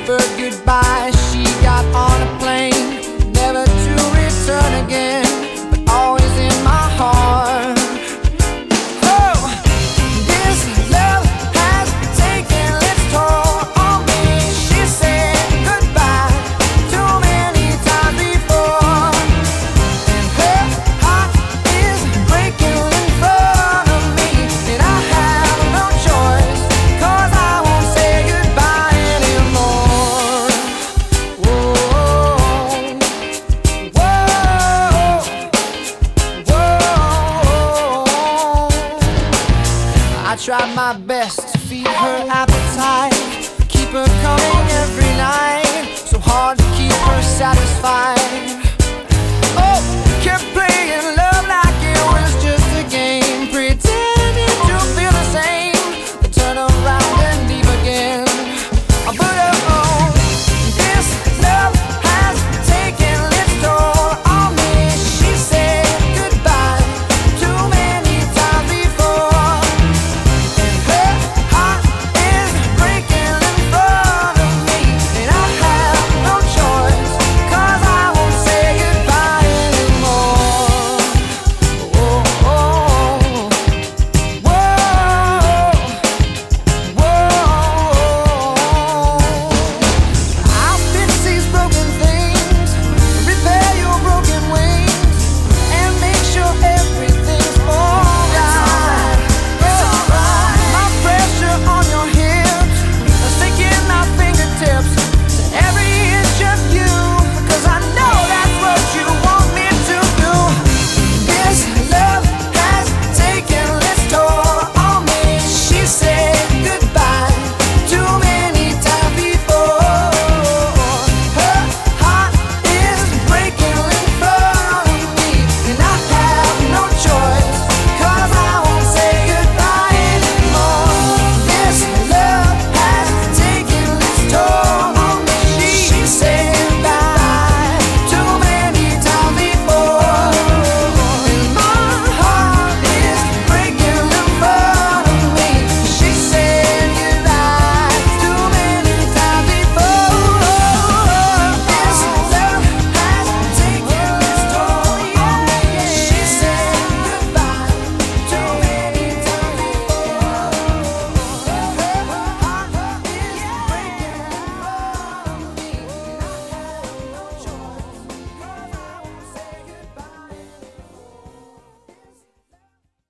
whispered goodbye. She got on a plane, never to return again, but always in my heart. Oh, this love has taken its toll on me. She said goodbye too many times before, and her heart is breaking in front of me, and I have no choice, 'cause I won't say goodbye anymore. Whoa, whoa, whoa. I tried my best